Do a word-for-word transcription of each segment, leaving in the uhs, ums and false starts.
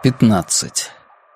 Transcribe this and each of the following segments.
пятнадцать.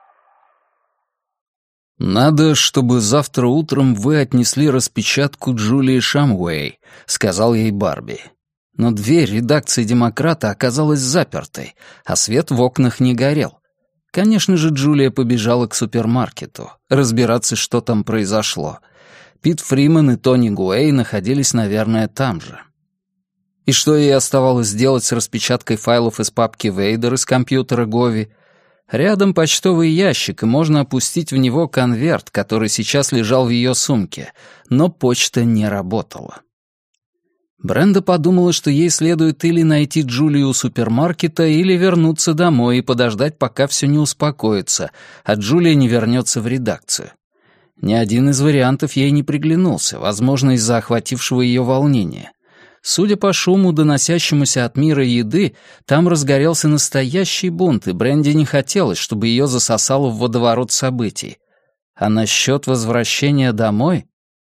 «Надо, чтобы завтра утром вы отнесли распечатку Джулии Шамуэй», — сказал ей Барби. Но дверь редакции «Демократа» оказалась запертой, а свет в окнах не горел. Конечно же, Джулия побежала к супермаркету, разбираться, что там произошло. Пит Фриман и Тони Гуэй находились, наверное, там же. И что ей оставалось сделать с распечаткой файлов из папки Вейдер из компьютера Гови? Рядом почтовый ящик, и можно опустить в него конверт, который сейчас лежал в ее сумке, но почта не работала. Бренда подумала, что ей следует или найти Джулию у супермаркета, или вернуться домой и подождать, пока все не успокоится, а Джулия не вернется в редакцию. Ни один из вариантов ей не приглянулся, возможно, из-за охватившего ее волнения. Судя по шуму, доносящемуся от мира еды, там разгорелся настоящий бунт, и Бренде не хотелось, чтобы ее засосало в водоворот событий. А насчет возвращения домой?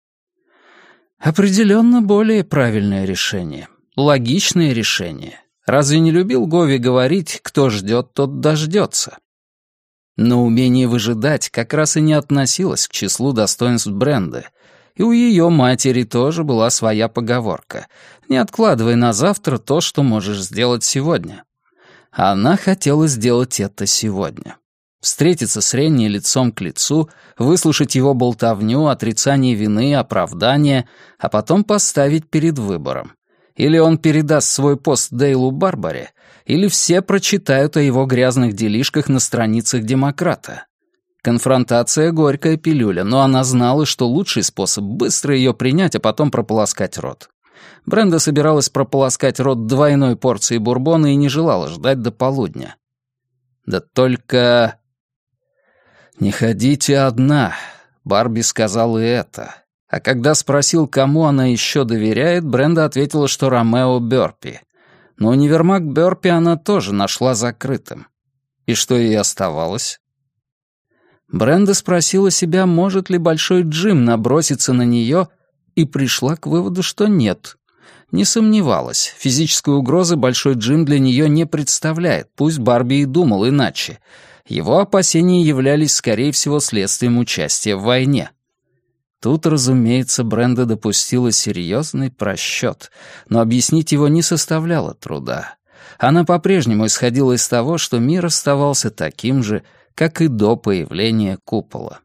Определенно более правильное решение. Логичное решение. Разве не любил Гови говорить, кто ждет, тот дождется? Но умение выжидать как раз и не относилось к числу достоинств Бренды. И у ее матери тоже была своя поговорка: «Не откладывай на завтра то, что можешь сделать сегодня». Она хотела сделать это сегодня. Встретиться с Ренни лицом к лицу, выслушать его болтовню, отрицание вины, оправдание, а потом поставить перед выбором. Или он передаст свой пост Дейлу Барбаре, или все прочитают о его грязных делишках на страницах «Демократа». Конфронтация — горькая пилюля, но она знала, что лучший способ — быстро ее принять, а потом прополоскать рот. Бренда собиралась прополоскать рот двойной порцией бурбона и не желала ждать до полудня. Да только... «Не ходите одна», — Барби сказал и это. А когда спросил, кому она еще доверяет, Бренда ответила, что Ромео Бёрпи. Но универмаг Бёрпи она тоже нашла закрытым. И что ей оставалось? Бренда спросила себя, может ли Большой Джим наброситься на нее, и пришла к выводу, что нет. Не сомневалась, физической угрозы Большой Джим для нее не представляет, пусть Барби и думал иначе. Его опасения являлись, скорее всего, следствием участия в войне. Тут, разумеется, Бренда допустила серьезный просчет, но объяснить его не составляло труда. Она по-прежнему исходила из того, что мир оставался таким же, как и до появления купола.